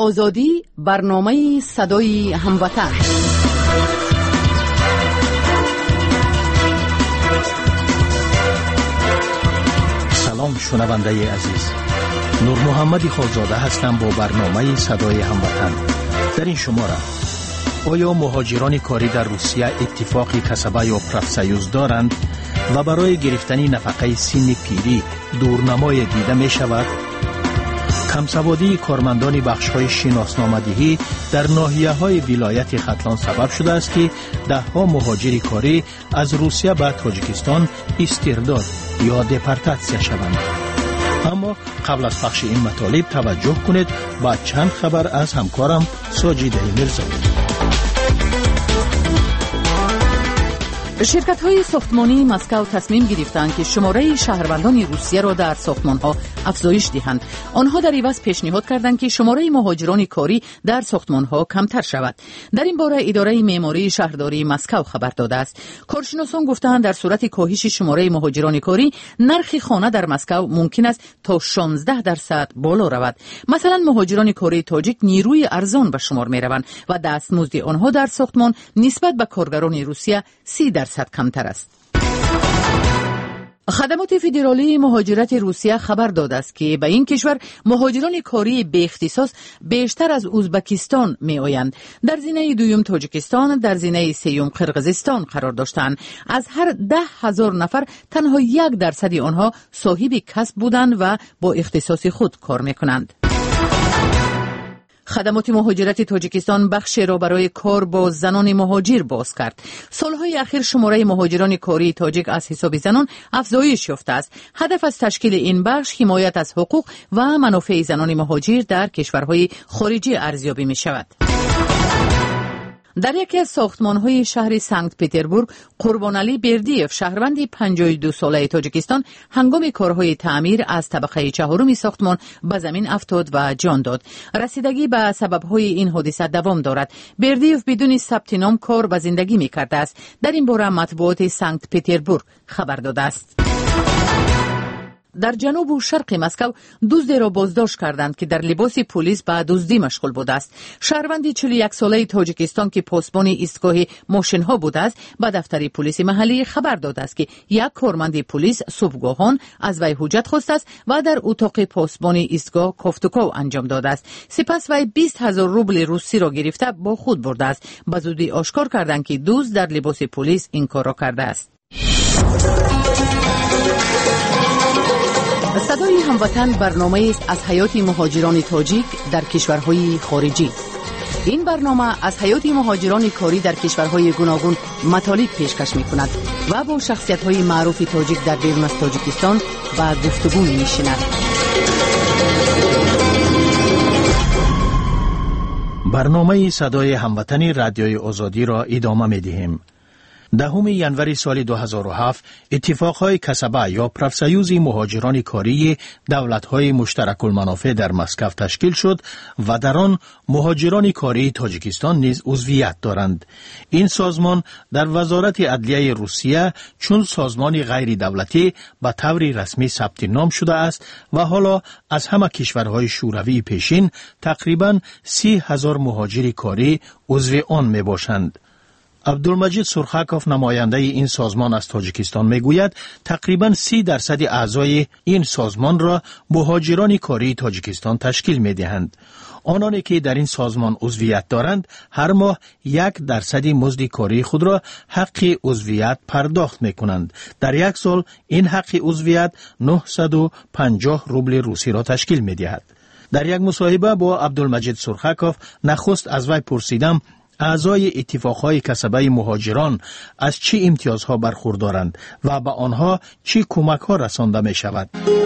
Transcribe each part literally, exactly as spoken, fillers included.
آزادی، برنامه صدای هموطن. سلام شنونده عزیز، نور محمد خالزاده هستم با برنامه صدای هموطن. در این شماره آیا مهاجران کاری در روسیه اتفاقی کسبه یا پرافسیوز دارند و برای گرفتن نفقه سن پیری دورنمای دیده می شود؟ کمسوادی کارمندان بخش‌های شناسنامه‌دهی در ناحیه‌های ولایت ختلان سبب شده است که ده‌ها مهاجر کاری از روسیه به تاجیکستان استرداد یا دپورتاسیون شوند. اما قبل از پخش این مطالب توجه کنید با چند خبر از همکارم ساجد میرزایی. شرکت‌های ساختمانی مسکو تصمیم گرفتند که شماره شهروندان روسیه را در ساختمان‌ها افزایش دهند. آنها در عوض پیشنهاد کردند که شماره مهاجران کاری در ساختمان‌ها کمتر شود. در این باره اداره معماری شهرداری مسکو خبر داده است. کارشناسان گفتند در صورت کاهش شماره مهاجران کاری، نرخ خانه در مسکو ممکن است تا شانزده درصد بالا رود. مثلا مهاجران کاری تاجیک نیروی ارزان به شمار می‌روند و دستمزد آنها در ساختمان نسبت به کارگران روسیه سی درصد کمتر است. خدمات فدرالی مهاجرت روسیه خبر داده است که به این کشور مهاجران کاری به اختصاص بیشتر از ازبکستان می آیند. در زینه دویم تاجیکستان، در زینه سوم قرقیزستان قرار داشتند. از هر ده هزار نفر تنها یک درصد آنها صاحب کسب بودند و با اختصاص خود کار می کنند. خدمات مهاجرت تاجیکستان بخش را برای کار با زنان مهاجر باز کرد. سالهای اخیر شماره مهاجران کاری تاجیک از حساب زنان افزایش یافته است. هدف از تشکیل این بخش حمایت از حقوق و منافع زنان مهاجر در کشورهای خارجی ارزیابی می شود. در یکی از ساختمان‌های شهر سنت پتربورگ، قربانعلی بردیف، شهروند پنجاه و دو ساله تاجیکستان، هنگام کارهای تعمیر از طبقه چهارم ساختمان به زمین افتاد و جان داد. رسیدگی به سبب‌های این حادثه دوام دارد. بردیف بدون ثبت نام کار و زندگی می‌کرده است. در این باره مطبوعات سنت پتربورگ خبر داده است. در جنوب و شرق مسکو دزدی را بازداشت کردند که در لباس پلیس به دزدی مشغول بوده است. شهروند چهل و یک ساله تاجیکستان که پاسبان ایستگاه ماشین‌ها بوده است، به دفتر پلیس محلی خبر داده است که یک کارمند پلیس صبحگاهان از وی حجت خواسته است و در اتاق پاسبان ایستگاه کافتوکاو انجام داده است. سپس وی بیست هزار روبل روسی را گرفته با خود برده است. به زودی آشکار کردند که دزد در لباس پلیس این کار را کرده است. صدای هموطن برنامه است از حیات مهاجران تاجیک در کشورهای خارجی. این برنامه از حیات مهاجران کاری در کشورهای گوناگون مطالب پیشکش می‌کند و با شخصیت‌های معروف تاجیک در بیرون از تاجیکستان و گفتگو می‌نشیند. برنامه صدای هموطن رادیوی آزادی را ادامه می‌دهیم. دهم ژانویه سال دو هزار و هفت اتفاقهای کسبه یا پرافسیوز مهاجران کاری دولت‌های مشترک المنافع در مسکو تشکیل شد و در آن مهاجران کاری تاجیکستان نیز عضویت دارند. این سازمان در وزارت عدلیه روسیه چون سازمان غیر دولتی به طور رسمی ثبت نام شده است و حالا از همه کشورهای شوروی پیشین تقریباً سی هزار مهاجر کاری عضو آن می باشند. عبدالمجید سرخکوف نماینده این سازمان از تاجیکستان میگوید تقریباً سی درصد اعضای این سازمان را مهاجران کاری تاجیکستان تشکیل میدهند. آنانی که در این سازمان عضویت دارند هر ماه یک درصد مزد کاری خود را حق عضویت پرداخت میکنند. در یک سال این حق عضویت نهصد و پنجاه روبل روسی را تشکیل میدهد. در یک مصاحبه با عبدالمجید سرخکوف نخست از وی پرسیدم اعضای اتفاقهای کسبه مهاجران از چه امتیازها برخوردارند و به آنها چه کمک‌ها رسانده می شود؟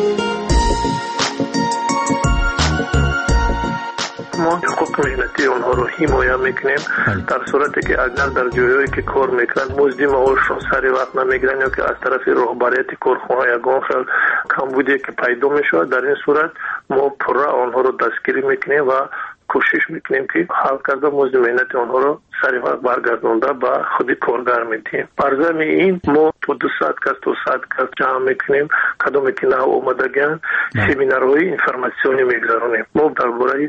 ما حقوق مهنتی اونها رو حمایت میکنیم در صورتی که اگر در جایی که کار میکنند مزد معاششون سر وقت نمیگیرن یا که از طرف رهبریت کارخانه یگان خیلی کمبودی که پیدا میشه، در این صورت ما پره آنها رو دستگیری میکنیم و کوشش میکنیم که حل کرده مزد مهنت آنها رو سر وقت برگردونده به خود کارگر میدیم. برزم این ما تو دو ساعت کس تو ساعت کس جمع میکنیم، کدومی که نه اومدگن سمینارهای اینفرماسیونی میگذارونیم. ما درباره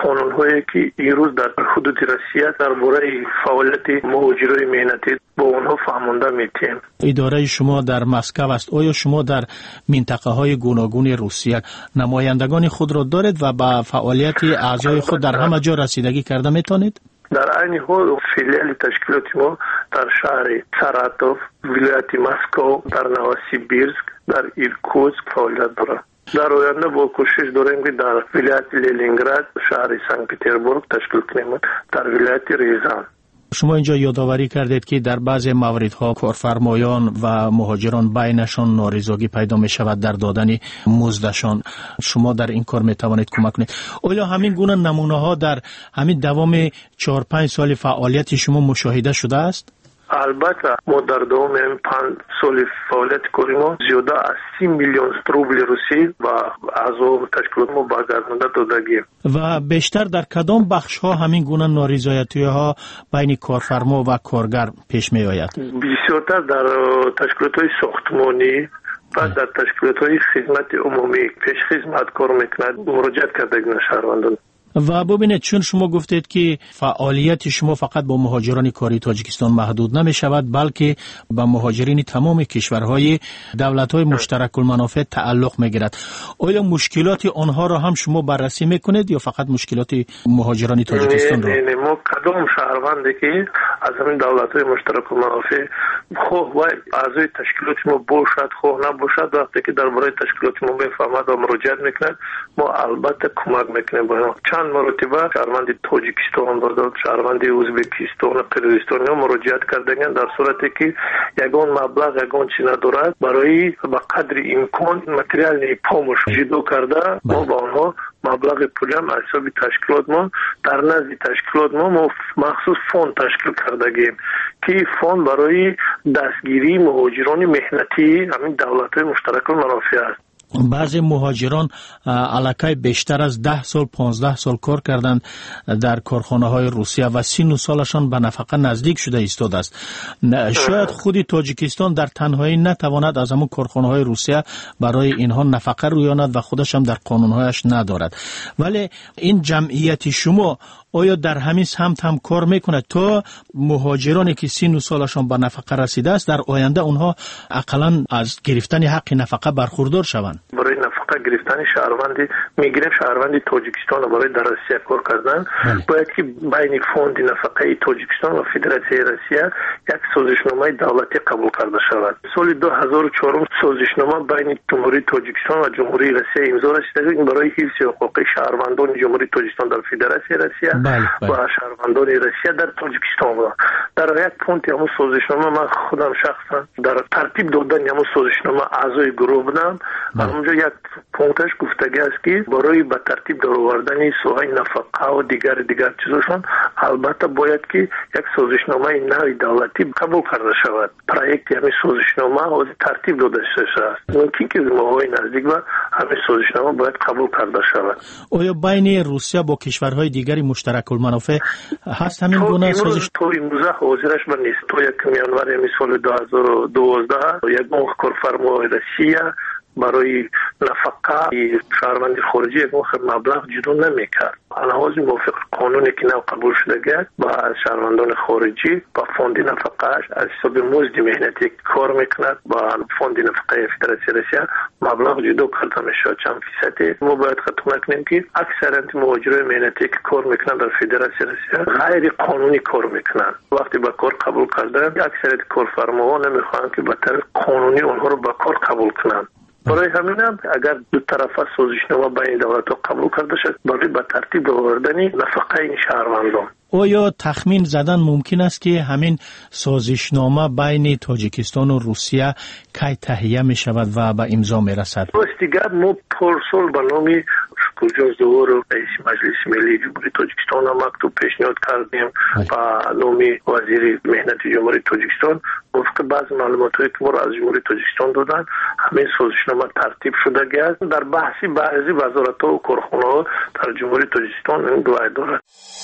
قانون‌هایی که امروز در حدود روسیه درباره فعالیت مهاجرای مهنتی با اونها فهمانده میتیم. اداره شما در مسکو است. آیا شما در منطقه های گوناگون روسیه نمایندگان خود را دارید و با فعالیت اعضای خود در همه جا رسیدگی کرده میتونید؟ در عین حال فیلیال تشکیلات ما در شهر ساراتوف، ولایت مسکو، در نووسیبیرسک، در ایرکوتسک فعالیت دارد. در آینده با کوشش داریم که در ولایت لنینگراد، شهر سنت پترزبورگ تشکیل کنیم، در ولایت ریزان. شما اینجا یادآوری کردید که در بعضی مواردها کارفرمایان و مهاجران بینشان نارضایتی پیدا می شود در دادن مزدشان. شما در این کار می توانید کمک کنید. آیا همین گونه نمونه ها در همین دوام چهار پنج سال فعالیت شما مشاهده شده است؟ البته ما در دوام پنج سال فعالیت کردیم زیاده از سی میلیون روبل روسی و اعضا تشکیلات ما برگردانده دادگی. و بیشتر در کدام بخش ها همین گونه نارضایتی ها بین کارفرما و کارگر پیش می آید؟ بسیارتر در تشکیلات های ساختمانی و در تشکیلات های خدمت عمومی پیش خدمت کار میکند مراجعت کردگان شهروندان. و ببینید چون شما گفتید که فعالیت شما فقط با مهاجران کاری تاجیکستان محدود نمی شود بلکه با مهاجرین تمام کشورهای دولت‌های مشترک المنافع تعلق می گیرد. آیا مشکلات آنها را هم شما بررسی میکنید یا فقط مشکلات مهاجران تاجیکستان را؟ نه نه ما کدام شهروندی که از همین دولت‌های مشترک المنافع خواه و اعضای تشکیلات ما باشد خواه نباشد وقتی که درباره تشکیلات ما بفهمد و مراجعت میکند ما البته کمک میکنیم با چند مرتبه شهروند تاجیکستان و شهروند ازبکستان و قرقیزستان مراجعت کردن در صورتی که یگان مبلغ یگان چی ندارد برای به قدر امکان متریال پاموش جدا کرده ما با آنها مبلغ پولی هم حساب تشکیلات ما در نزد تشکیلات ما, ما مخصوص فوند تشکیل کردگیم که فوند برای دستگیری مهاجران مهنتی همین دولت‌های مشترک المنافع است. بعضی مهاجران علاقه بیشتر از ده سال پانزده سال کار کردند در کارخانه های روسیه و سی و سالشان به نفقه نزدیک شده ایستاده است. شاید خودی تاجیکستان در تنهایی نتواند از همون کارخانه های روسیه برای اینها نفقه رویاند و خودش هم در قانونهایش ندارد، ولی این جمعیت شما آیا در همین سمت هم کار میکنه تا مهاجرانی که سی و سالشان به نفقه رسیده است در آینده اونها اقلا از گرفتن حق نفقه برخوردار شوند؟ برای نفقه گرفتن شهروندی میگیریم شهروندی تاجیکستان برای در روسیه کار کردن باید که بین فوند نفقه تاجیکستان و فدراسیون روسیه یک سازشنامه دولتی قبول کرده شود. سال دو هزار و چهار سازشنامه بین جمهوری تاجیکستان و جمهوری روسیه امضا رسیده برای حفظ حقوق شهروندان جمهوری تاجیکستان در فدراسیون روسیه بله بله. و شهروندان روسیه در تاجیکستان بود. در یک پونت همون سازشنامه من خودم شخصا در ترتیب دادن همون سازشنامه اعضای گروه بودم. اونجا یک پونتش گفتگی است که برای به ترتیب درآوردن سوهای نفقه و دیگر دیگر چیزاشون البته باید که یک سازشنامه نوی دولتی قبول کرده شود. پروژه همین سازشنامه از ترتیب داده شده است. ممکن که ماهای نزدیک و همین سازشنامه باید قبول کرده شود. آیا بین روسیه با کشورهای دیگری مشترک المنافع هست همین گونه سازش؟ تو امروزه حاضرش من نیست. تو یک میانور مثال دو هزار و دوازده یک ماه کارفرمای روسیه برای نفقه شهروند خارجی یک مبلغ جدا نمیکرد. علاوه موافق قانونی که نو قبول شده گرد با شهروندان خارجی با فوند نفقهش از حساب مزد مهنتی کار میکند با فوند نفقه فدراسیون روسیه مبلغ جدا کرده میشه. چند فیصدی ما باید خدمت کنیم که اکثر مهاجرای مهنتی که کار میکنند در فدراسیون روسیه غیر قانونی کار میکنند. وقتی با کار قبول کردن اکثر کارفرماها نمیخوان که به طریق قانونی اونها رو با کار قبول کنند. برای همین هم اگر دو طرفه سازشنامه بین دولت‌ها قبول کرده شد برای به ترتیب آوردن نفقه این شهروندان. آیا تخمین زدن ممکن است که همین سازشنامه بین تاجیکستان و روسیه کی تهیه می شود و به امضا می رسد؟ دیگر ما پارسال به نام شکرجان زوار رئیس مجلس ملی جمهوری تاجیکستان مکتوب پیشنهاد کردیم و نام وزیر مهنت جمهوری تاجیکستان وفق بعض معلوماتی که ما را از جمهوری تاجیکستان دادن همین سازشنامه ترتیب شده گشت. در بحثی بعضی وزارت‌ها و کارخانه‌ها در جمهوری تاجیکستان این دعای دارد.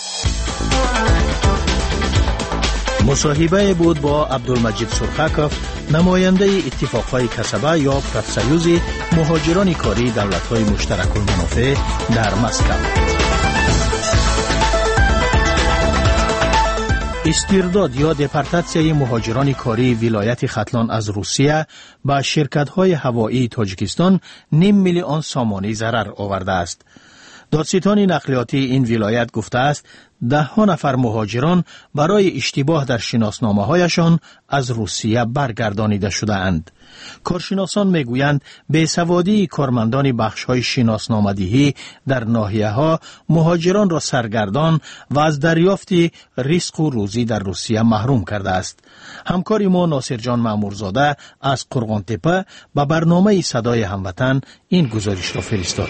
مصاحبه بود با عبدالمجید سرخکف، نماینده اتفاقهای کسبه یا پرافسیوز مهاجران کاری دولت‌های مشترک المنافع در مسکو. استرداد یا دپارتاسیای مهاجران کاری ولایت ختلان از روسیه به شرکت‌های هوایی تاجیکستان نیم میلیون سامانی ضرر آورده است. دادستان نقلیاتی این ولایت گفته است ده ها نفر مهاجران برای اشتباه در شناسنامه‌هایشان از روسیه برگردانیده شده اند. کارشناسان میگویند بیسوادی کارمندان بخش‌های شناسنامه‌دهی در ناحیه‌ها مهاجران را سرگردان و از دریافت رزق و روزی در روسیه محروم کرده است. همکار ما ناصر جان مامورزاده از قرغان تپه به برنامه صدای هموطن این گزارش را فرستاد.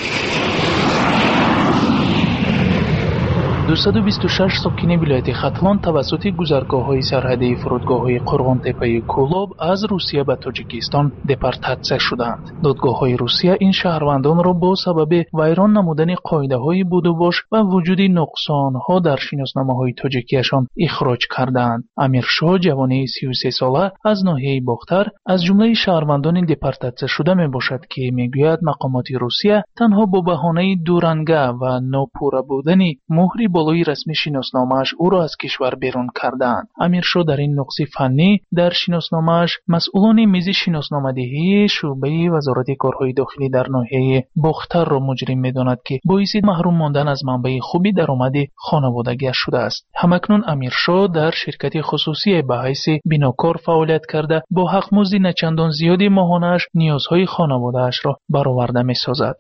دویست و بیست و شش ساکن ولایت ختلان توسط گذرگاه‌های سرحدی فرودگاه‌های قرغان تپه کولوب از روسیه به تاجیکستان دپارتاسیا شدند. دادگاه‌های روسیه این شهروندان را با سبب ویران نمودن قاعده‌های بود و باش و وجود نقصان‌ها در شناسنامه‌های تاجیکیشان اخراج کردند. امیرشاه جوانی سی و سه ساله از ناحیه باختر از جمله شهروندان دپارتاسیا شده میباشد که میگوید مقامات روسیه تنها با بهانه دورنگه و ناپوره بودن مهری بالای رسمی شناسنامه‌اش او را از کشور بیرون کردند. امیرشاه در این نقص فنی در شناسنامه‌اش مسئولان میز شناسنامه‌دهی شعبه وزارت کارهای داخلی در ناحیه باختر را مجرم می‌داند که باعث محروم ماندن از منبع خوبی درآمد خانوادگی‌اش شده است. همکنون امیرشاه در شرکت خصوصی به حیث بیناکار فعالیت کرده با حق‌مزد نچندان زیادی ماهانه‌اش نیازهای خانواده‌اش را برآورده می‌سازد.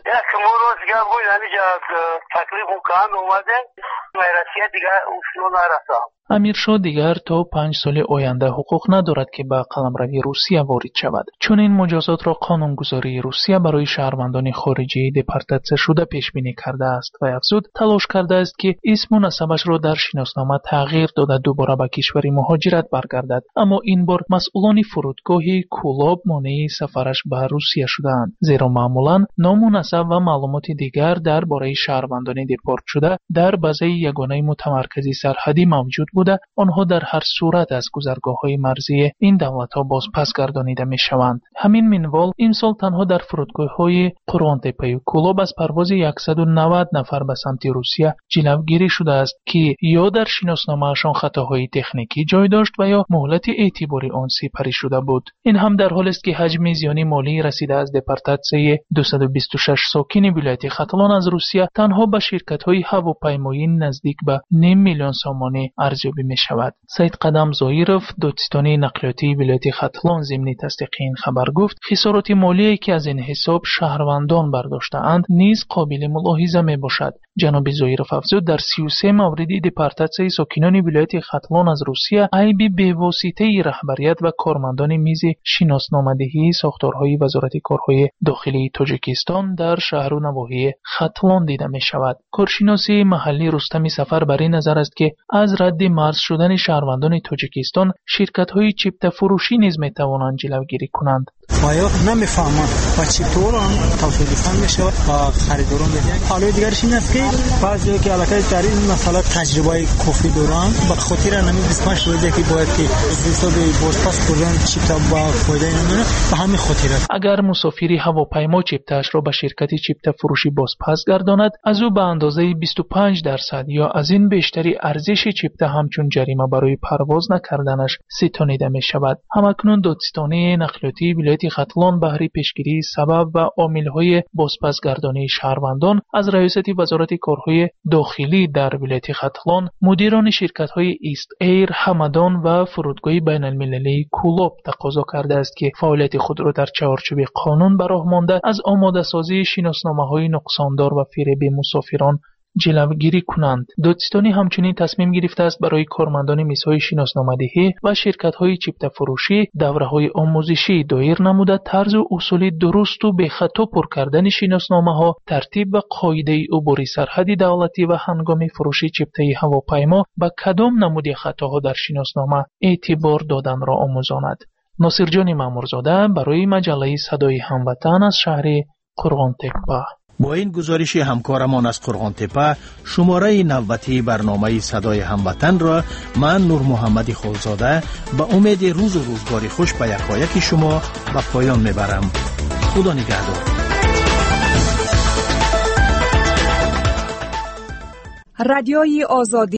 امیرشاه دیگر تا پنج سال آینده حقوق ندارد که به قلمروی روسیه وارد شود. چون این مجازات را قانونگذاری روسیه برای شهروندان خارجی دپارتاسیا شده پیش بینی کرده است و افزود تلاش کرده است که اسم و نسبش را در شناسنامه تغییر داده دوباره به کشور مهاجرت برگردد، اما این بار مسئولان فرودگاه کولوب مانع سفرش به روسیه شدند، زیرا معمولا نام و نسب و معلومات دیگر درباره شهروندان دپارت شده در بازه یگانه متمرکز سرحدی موجود بوده، آنها در هر صورت از گذرگاه‌های مرزی این دولت‌ها باز پس گردانیده می‌شوند. همین منوال امسال تنها در فرودگاه‌های قرغان تپه کولوب از پرواز صد و نود نفر به سمت روسیه جلوگیری شده است که یا در شناسنامه‌شان خطاهای تکنیکی جای داشت و یا مهلت اعتباری آن سپری شده بود. این هم در حالی است که حجم زیان مالی رسیده از دپارتاسیای دویست و بیست و شش ساکن ولایت ختلان از روسیه تنها به شرکت‌های هواپیمایی نزدیک به نیم میلیون سامانی ارزیابی می شود. سید قدم زایروف دادستان نقلیاتی ولایت ختلان ضمن تصدیق این خبر گفت خسارات مالی که از این حساب شهروندان برداشته‌اند نیز قابل ملاحظه می باشد. جناب زایروف افزود در سی و سه مورد دپارتاسیای ساکنان ولایت ختلان از روسیه عیب بی‌واسطه رهبریت و کارمندان میز شناسنامه‌دهی ساختارهای وزارت کارهای داخلی تاجیکستان در شهر و نواحی ختلان دیده می شود. کارشناس محلی رستم سفر بر این نظر است که از رد مرز شدن شهروندان تاجیکستان شرکت‌های چیپتا فروشی نیز می‌توانند جلوگیری کنند. باید نمی‌فهمند و چطور آن توصیف میشه و خریداران میگن. حالا دیگرش این است که بعضی که علاقه در این مسئله تجربه کافی دارن به خاطر نمی بیست و پنج روزه که باید که حساب بازپس کردن چیپتا با فایده نمیره به همین خاطر است. اگر مسافری هواپیما چیپتاش را به شرکت چیپتا فروشی بازپس گرداند از او به اندازه بیست و پنج درصد یا از این بیشتری ارزش چیپتا همچون جریمه برای پرواز نکردنش ستانیده می شود. همکنون دادستان نقلیاتی ولایت ختلان بهره پیشگیری سبب و عامل‌های بازپسگردانی شهروندان از رئیست وزارت کارهای داخلی در ولایت ختلان مدیران شرکت‌های ایست ایر، همدان و فرودگاه بین‌المللی کولوب تقاضا کرده است که فعالیت خود را در چارچوب قانون به راه مانده از آماده سازی شناسنامه‌های نقصاندار و فریب مسافران جلوگیری کنند. دادستانی همچنین تصمیم گرفته است برای کارمندان میزهای شناسنامه‌دهی و شرکت‌های چیپتا فروشی دوره‌های آموزشی دایر نموده طرز و اصول درست و بی خطا پر کردن شناسنامه‌ها، ترتیب و قاعده عبور سرحدی دولتی و هنگام فروش چیپتای هواپیما به کدام نمود خطاها در شناسنامه اعتبار دادن را آموزاند. ناصر جان مامورزاده برای مجله صدای هموطن از شهر قرغان تپه. با این گزارش همکارمان از قرغان تپه شماره نوبتی برنامه صدای هموطن را من نور محمد خولزاده به امید روز و روزگاری خوش به یکایک شما به پایان میبرم. خدا نگهدار. رادیوی آزادی